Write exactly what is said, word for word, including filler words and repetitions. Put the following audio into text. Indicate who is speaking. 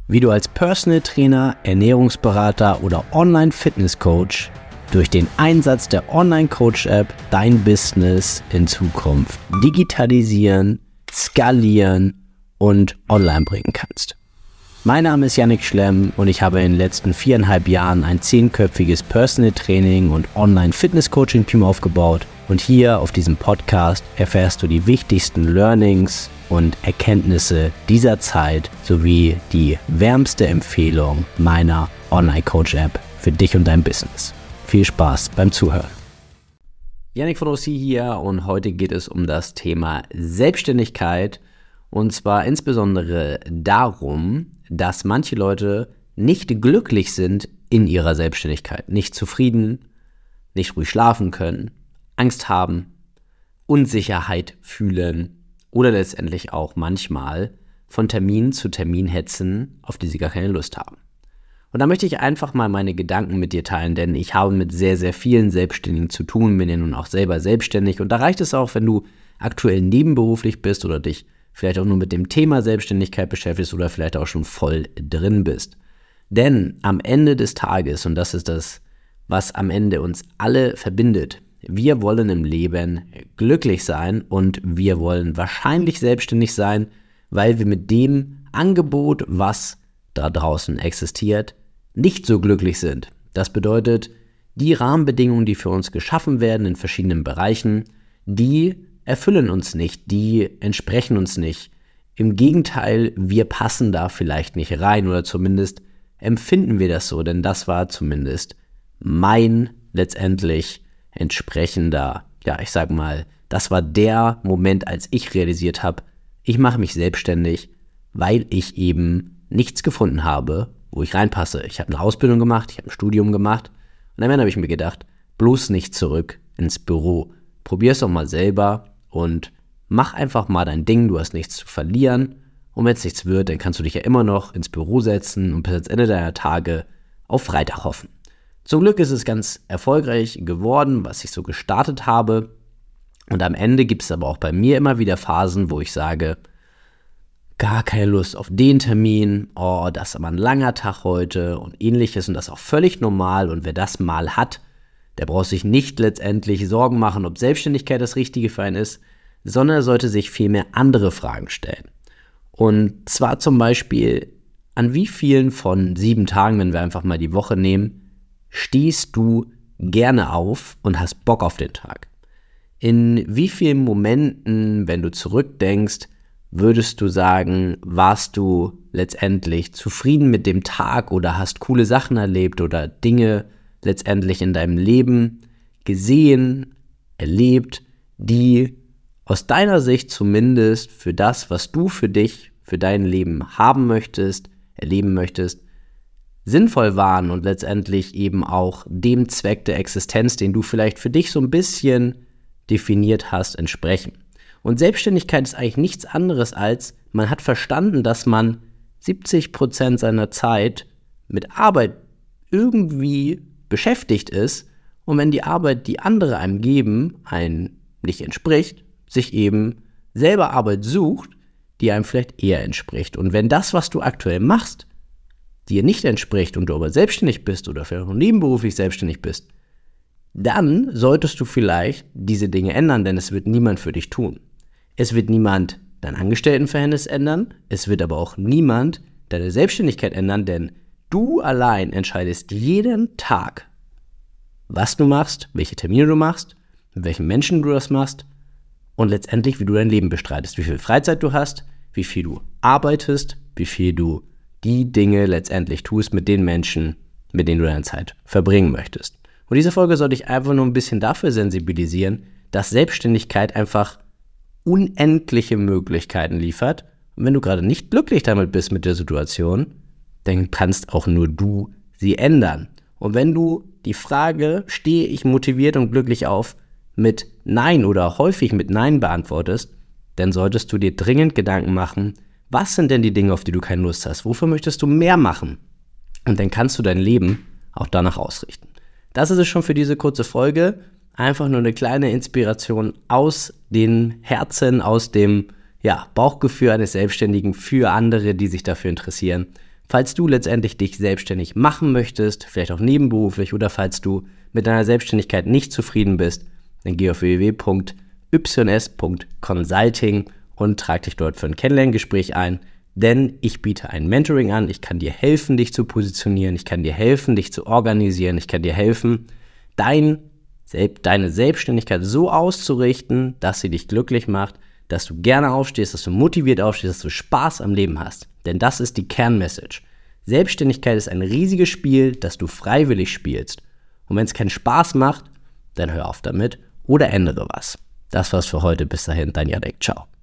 Speaker 1: wie du als Personal Trainer, Ernährungsberater oder Online-Fitness-Coach durch den Einsatz der Online-Coach-App dein Business in Zukunft digitalisieren, skalieren und online bringen kannst. Mein Name ist Yannick Schlemm und ich habe in den letzten viereinhalb Jahren ein zehnköpfiges Personal Training und Online-Fitness-Coaching-Team aufgebaut. Und hier auf diesem Podcast erfährst du die wichtigsten Learnings und Erkenntnisse dieser Zeit sowie die wärmste Empfehlung meiner Online-Coach-App für dich und dein Business. Viel Spaß beim Zuhören. Yannick von O C hier und heute geht es um das Thema Selbstständigkeit und zwar insbesondere darum, dass manche Leute nicht glücklich sind in ihrer Selbstständigkeit, nicht zufrieden, nicht ruhig schlafen können, Angst haben, Unsicherheit fühlen oder letztendlich auch manchmal von Termin zu Termin hetzen, auf die sie gar keine Lust haben. Und da möchte ich einfach mal meine Gedanken mit dir teilen, denn ich habe mit sehr, sehr vielen Selbstständigen zu tun, bin ja nun auch selber selbstständig und da reicht es auch, wenn du aktuell nebenberuflich bist oder dich vielleicht auch nur mit dem Thema Selbstständigkeit beschäftigst oder vielleicht auch schon voll drin bist. Denn am Ende des Tages, und das ist das, was am Ende uns alle verbindet, wir wollen im Leben glücklich sein und wir wollen wahrscheinlich selbstständig sein, weil wir mit dem Angebot, was da draußen existiert, nicht so glücklich sind. Das bedeutet, die Rahmenbedingungen, die für uns geschaffen werden in verschiedenen Bereichen, die erfüllen uns nicht, die entsprechen uns nicht. Im Gegenteil, wir passen da vielleicht nicht rein oder zumindest empfinden wir das so, denn das war zumindest mein letztendlich entsprechender, ja, ich sag mal, das war der Moment, als ich realisiert habe, ich mache mich selbstständig, weil ich eben nichts gefunden habe, wo ich reinpasse. Ich habe eine Ausbildung gemacht, ich habe ein Studium gemacht und am Ende habe ich mir gedacht, bloß nicht zurück ins Büro. Probier es doch mal selber und mach einfach mal dein Ding, du hast nichts zu verlieren und wenn es nichts wird, dann kannst du dich ja immer noch ins Büro setzen und bis ans Ende deiner Tage auf Freitag hoffen. Zum Glück ist es ganz erfolgreich geworden, was ich so gestartet habe. Und am Ende gibt es aber auch bei mir immer wieder Phasen, wo ich sage, gar keine Lust auf den Termin, oh, das ist aber ein langer Tag heute und ähnliches und das ist auch völlig normal. Und wer das mal hat, der braucht sich nicht letztendlich Sorgen machen, ob Selbstständigkeit das Richtige für einen ist, sondern er sollte sich vielmehr andere Fragen stellen. Und zwar zum Beispiel, an wie vielen von sieben Tagen, wenn wir einfach mal die Woche nehmen, stehst du gerne auf und hast Bock auf den Tag? In wie vielen Momenten, wenn du zurückdenkst, würdest du sagen, warst du letztendlich zufrieden mit dem Tag oder hast coole Sachen erlebt oder Dinge letztendlich in deinem Leben gesehen, erlebt, die aus deiner Sicht zumindest für das, was du für dich, für dein Leben haben möchtest, erleben möchtest, sinnvoll waren und letztendlich eben auch dem Zweck der Existenz, den du vielleicht für dich so ein bisschen definiert hast, entsprechen. Und Selbstständigkeit ist eigentlich nichts anderes als, man hat verstanden, dass man siebzig Prozent seiner Zeit mit Arbeit irgendwie beschäftigt ist und wenn die Arbeit, die andere einem geben, einem nicht entspricht, sich eben selber Arbeit sucht, die einem vielleicht eher entspricht. Und wenn das, was du aktuell machst, dir nicht entspricht und du aber selbstständig bist oder vielleicht auch nebenberuflich selbstständig bist, dann solltest du vielleicht diese Dinge ändern, denn es wird niemand für dich tun. Es wird niemand dein Angestelltenverhältnis ändern, es wird aber auch niemand deine Selbstständigkeit ändern, denn du allein entscheidest jeden Tag, was du machst, welche Termine du machst, mit welchen Menschen du das machst und letztendlich, wie du dein Leben bestreitest, wie viel Freizeit du hast, wie viel du arbeitest, wie viel du die Dinge letztendlich tust mit den Menschen, mit denen du deine Zeit verbringen möchtest. Und diese Folge soll dich einfach nur ein bisschen dafür sensibilisieren, dass Selbstständigkeit einfach unendliche Möglichkeiten liefert. Und wenn du gerade nicht glücklich damit bist mit der Situation, dann kannst auch nur du sie ändern. Und wenn du die Frage, stehe ich motiviert und glücklich auf, mit Nein oder häufig mit Nein beantwortest, dann solltest du dir dringend Gedanken machen, was sind denn die Dinge, auf die du keine Lust hast? Wofür möchtest du mehr machen? Und dann kannst du dein Leben auch danach ausrichten. Das ist es schon für diese kurze Folge. Einfach nur eine kleine Inspiration aus den Herzen, aus dem ja, Bauchgefühl eines Selbstständigen für andere, die sich dafür interessieren. Falls du letztendlich dich selbstständig machen möchtest, vielleicht auch nebenberuflich, oder falls du mit deiner Selbstständigkeit nicht zufrieden bist, dann geh auf w w w punkt y s punkt consulting und trag dich dort für ein Kennenlerngespräch ein, denn ich biete ein Mentoring an, ich kann dir helfen, dich zu positionieren, ich kann dir helfen, dich zu organisieren, ich kann dir helfen, dein, deine Selbstständigkeit so auszurichten, dass sie dich glücklich macht, dass du gerne aufstehst, dass du motiviert aufstehst, dass du Spaß am Leben hast. Denn das ist die Kernmessage. Selbstständigkeit ist ein riesiges Spiel, das du freiwillig spielst. Und wenn es keinen Spaß macht, dann hör auf damit oder ändere was. Das war's für heute. Bis dahin, dein Jadek. Ciao.